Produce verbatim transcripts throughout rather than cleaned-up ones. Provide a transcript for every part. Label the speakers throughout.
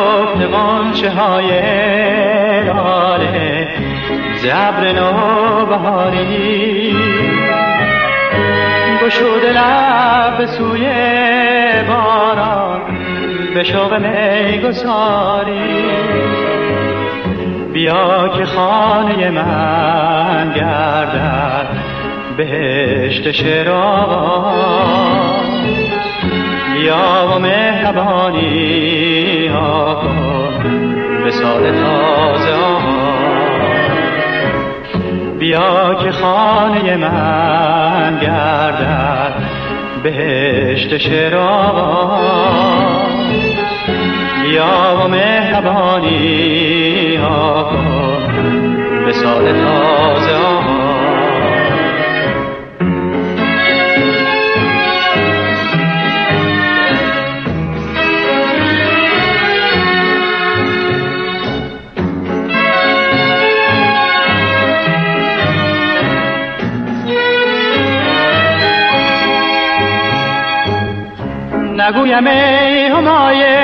Speaker 1: شکفت غنچه های لاله زبر نوبهاری گشوده لب به سوی باران به شوق میگساری. بیا که خانه من گردد بهشت شراغان. بیا و مهربانی ها کن به سال تازه آن. بیا که خانه من گردد بهشت شراغان. بیا و مهربانی ها کن به سال تازه آن. نگویم ای همای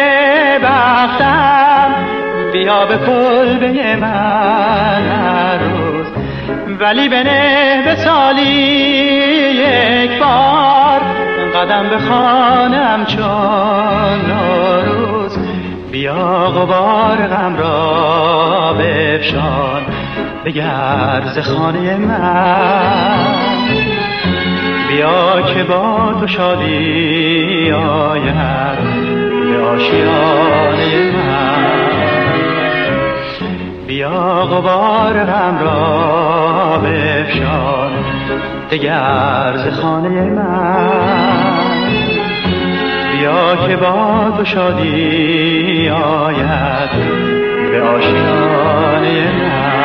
Speaker 1: بختم بیا به کلبه من هر روز، ولی بنه به سالی یک بار قدم به خانم چون نوروز. بیا غبار غم را بفشان بگرد ز خانه من. بیا که با تو شادی آید به آشیانه من. بیا غبار غم را بفشان دگر ز خانه من. بیا که با تو شادی آید به آشیانه من.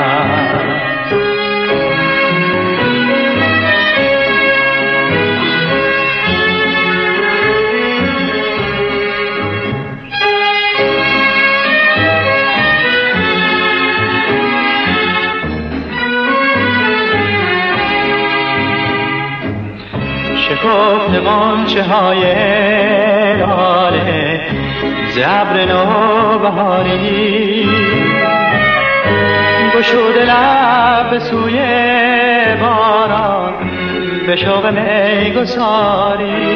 Speaker 1: شکفت غنچه های لاله زبر نوبهاری گشوده لب به سوی باران به شوق میگساری.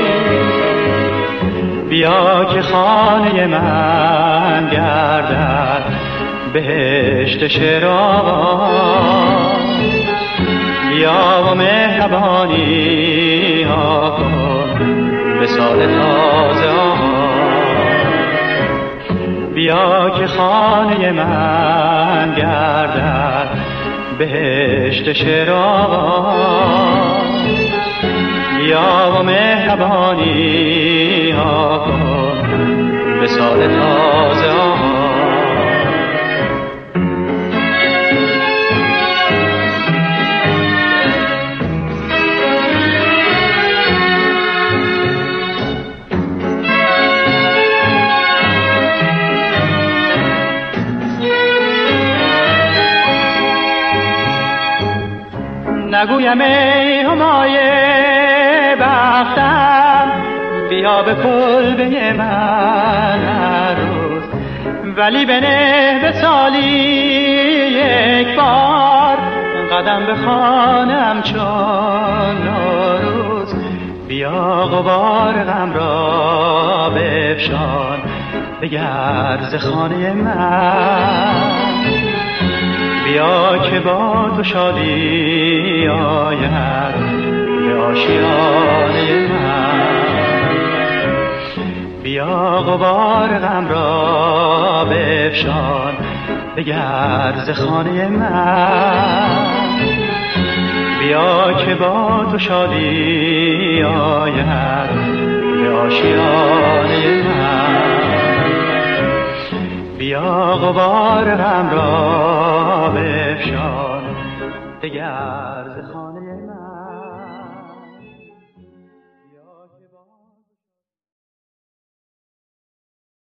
Speaker 1: بیا که خانه من گردد بهشت شراغان. بیا و مهربانی ها کن به سال تازه آن. بیا که خانه من گردد بهشت شراغان. بیا و مهربانی ها کن به سال تازه آن. نگویم ای همای بختم بیا به کلبه من هر روز، ولی بنه به سالی یک بار قدم به خانم چون نوروز. بیا غبار غم را بفشان بگرد ز خانه من. بیا که با تو شادی آید به آشیانه من. بیا غبار غم را بفشان بگرد ز خانه من. بیا که با تو شادی آید به آشیانه من. بیا غبار غم را بفشان دگر ز خانه من. بیا که با